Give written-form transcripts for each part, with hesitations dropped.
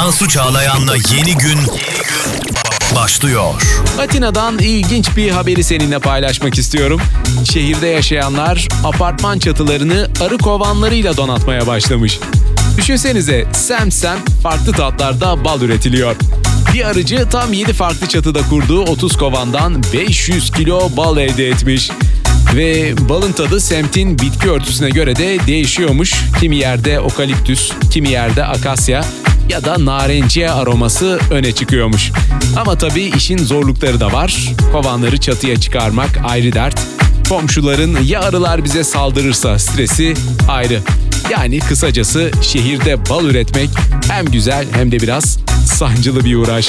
Tansu Çağlayan'la yeni gün başlıyor. Atina'dan ilginç bir haberi seninle paylaşmak istiyorum. Şehirde yaşayanlar apartman çatılarını arı kovanlarıyla donatmaya başlamış. Düşünsenize, semsem farklı tatlarda bal üretiliyor. Bir arıcı tam 7 farklı çatıda kurduğu 30 kovandan 500 kilo bal elde etmiş. Ve balın tadı semtin bitki örtüsüne göre de değişiyormuş. Kimi yerde okaliptüs, kimi yerde akasya ya da narenciye aroması öne çıkıyormuş. Ama tabii işin zorlukları da var. Kovanları çatıya çıkarmak ayrı dert. Komşuların ya arılar bize saldırırsa stresi ayrı. Yani kısacası şehirde bal üretmek hem güzel hem de biraz sancılı bir uğraş.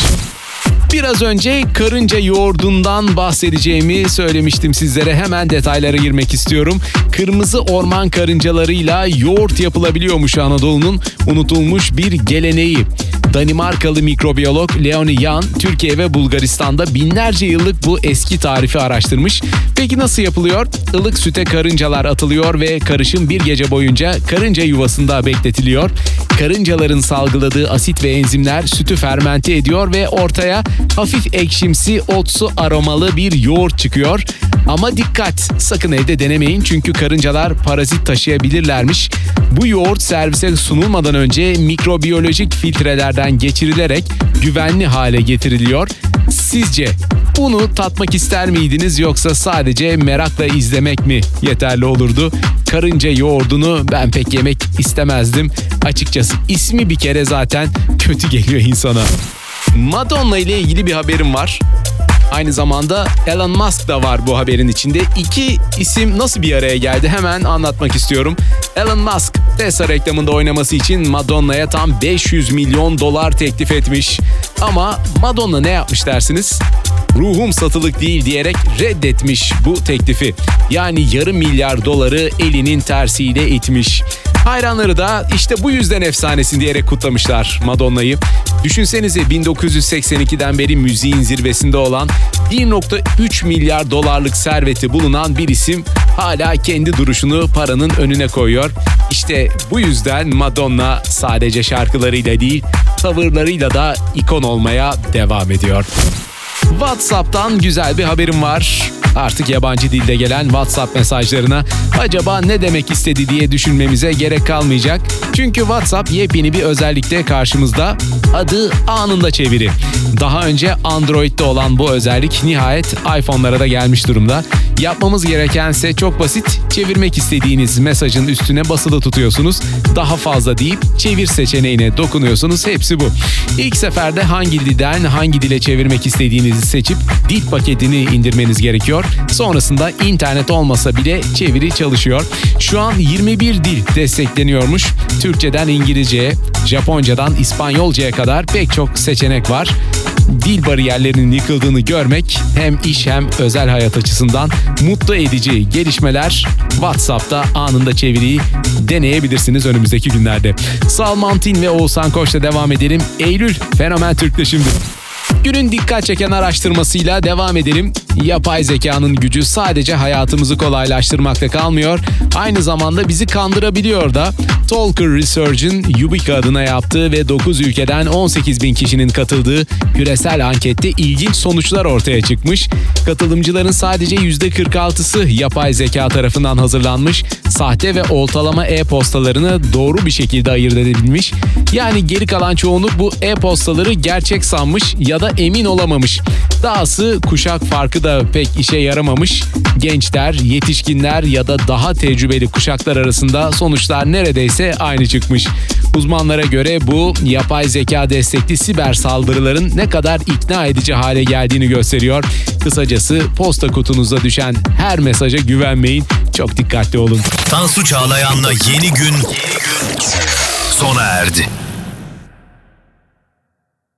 Biraz önce karınca yoğurdundan bahsedeceğimi söylemiştim sizlere. Hemen detaylara girmek istiyorum. Kırmızı orman karıncalarıyla yoğurt yapılabiliyormuş Anadolu'nun unutulmuş bir geleneği. Danimarkalı mikrobiyolog Leonie Jan, Türkiye ve Bulgaristan'da binlerce yıllık bu eski tarifi araştırmış. Peki nasıl yapılıyor? Ilık süte karıncalar atılıyor ve karışım bir gece boyunca karınca yuvasında bekletiliyor. Karıncaların salgıladığı asit ve enzimler sütü fermente ediyor ve ortaya hafif ekşimsi, otsu aromalı bir yoğurt çıkıyor. Ama dikkat, sakın evde denemeyin çünkü karıncalar parazit taşıyabilirlermiş. Bu yoğurt servise sunulmadan önce mikrobiyolojik filtrelerden geçirilerek güvenli hale getiriliyor. Sizce bunu tatmak ister miydiniz yoksa sadece merakla izlemek mi yeterli olurdu? Karınca yoğurdunu ben pek yemek istemezdim. Açıkçası ismi bir kere zaten kötü geliyor insana. Madonna ile ilgili bir haberim var. Aynı zamanda Elon Musk da var bu haberin içinde. İki isim nasıl bir araya geldi hemen anlatmak istiyorum. Elon Musk, Tesla reklamında oynaması için Madonna'ya tam 500 milyon dolar teklif etmiş. Ama Madonna ne yapmış dersiniz? Ruhum satılık değil diyerek reddetmiş bu teklifi. Yani yarım milyar doları elinin tersiyle itmiş. Hayranları da işte bu yüzden efsanesin diyerek kutlamışlar Madonna'yı. Düşünsenize 1982'den beri müziğin zirvesinde olan 1,3 milyar dolarlık serveti bulunan bir isim hala kendi duruşunu paranın önüne koyuyor. İşte bu yüzden Madonna sadece şarkılarıyla değil, tavırlarıyla da ikon olmaya devam ediyor. WhatsApp'tan güzel bir haberim var. Artık yabancı dilde gelen WhatsApp mesajlarına acaba ne demek istedi diye düşünmemize gerek kalmayacak. Çünkü WhatsApp yepyeni bir özellikte karşımızda. Adı anında çeviri. Daha önce Android'de olan bu özellik nihayet iPhone'lara da gelmiş durumda. Yapmamız gerekense çok basit. Çevirmek istediğiniz mesajın üstüne basılı tutuyorsunuz. Daha fazla deyip çevir seçeneğine dokunuyorsunuz. Hepsi bu. İlk seferde hangi dilden hangi dile çevirmek istediğinizi seçip dil paketini indirmeniz gerekiyor. Sonrasında internet olmasa bile çeviri çalışıyor. Şu an 21 dil destekleniyormuş. Türkçeden İngilizceye, Japoncadan İspanyolcaya kadar pek çok seçenek var. Dil bariyerlerinin yıkıldığını görmek hem iş hem özel hayat açısından mutlu edici gelişmeler. WhatsApp'ta anında çeviriyi deneyebilirsiniz önümüzdeki günlerde. Salman Tin ve Oğuzhan Koç'la devam edelim. Eylül Fenomen Türk'te şimdi. Günün dikkat çeken araştırmasıyla devam edelim. Yapay zekanın gücü sadece hayatımızı kolaylaştırmakta kalmıyor, aynı zamanda bizi kandırabiliyor da. Talker Research'ın Yubica adına yaptığı ve 9 ülkeden 18.000 kişinin katıldığı küresel ankette ilginç sonuçlar ortaya çıkmış. Katılımcıların sadece %46'sı yapay zeka tarafından hazırlanmış, sahte ve oltalama e-postalarını doğru bir şekilde ayırt edebilmiş. Yani geri kalan çoğunluk bu e-postaları gerçek sanmış ya da emin olamamış. Dahası kuşak farkı da pek işe yaramamış. Gençler, yetişkinler ya da daha tecrübeli kuşaklar arasında sonuçlar neredeyse aynı çıkmış. Uzmanlara göre bu yapay zeka destekli siber saldırıların ne kadar ikna edici hale geldiğini gösteriyor. Kısacası posta kutunuza düşen her mesaja güvenmeyin. Çok dikkatli olun. Tansu Çağlayan'la yeni gün sona erdi.